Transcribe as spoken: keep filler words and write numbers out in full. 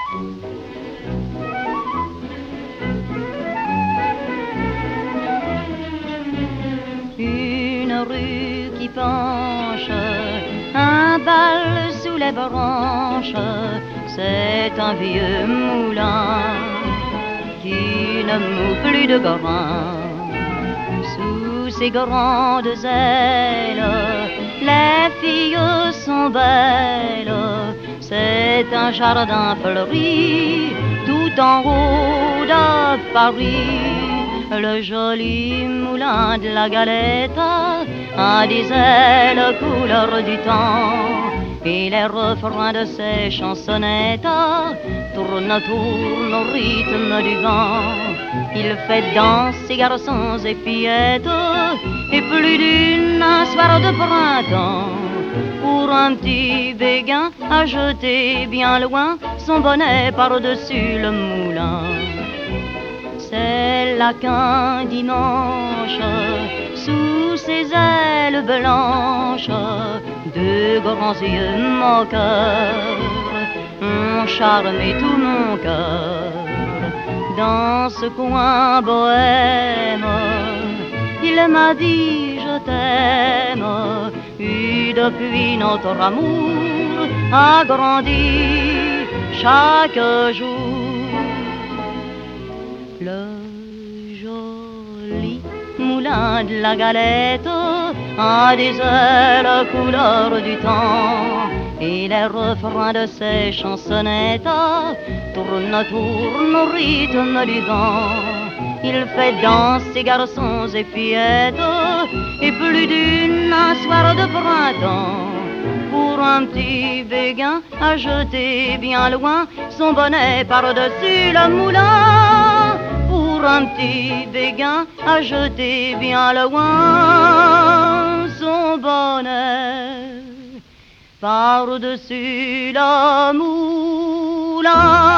Une rue qui penche, un bal sous les branches, c'est un vieux moulin qui ne moue plus de grain. Sous ses grandes ailes, les filles sont belles, c'est un jardin fleuri tout en haut de Paris. Le joli moulin de la Galette a des ailes couleur du temps, et les refrains de ses chansonnettes tournent, tournent au rythme du vent. Il fait danser garçons et fillettes, et plus d'une un soir de printemps, pour un petit béguin à jeter bien loin son bonnet par-dessus le moulin. C'est là qu'un dimanche, sous ses ailes blanches, deux grands yeux moqueurs ont charmé tout mon cœur. Dans ce coin bohème, il m'a dit je t'aime, et depuis notre amour a grandi chaque jour. Le joli moulin de la Galette a des ailes couleur du temps, et les refrains de ses chansonnettes tournent, tournent au rythme du vent. Il fait danser garçons et fillettes, et plus d'une un soir de printemps, pour un petit béguin à jeter bien loin son bonnet par-dessus le moulin. Pour un petit béguin à jeter bien loin son bonnet par-dessus le moulin.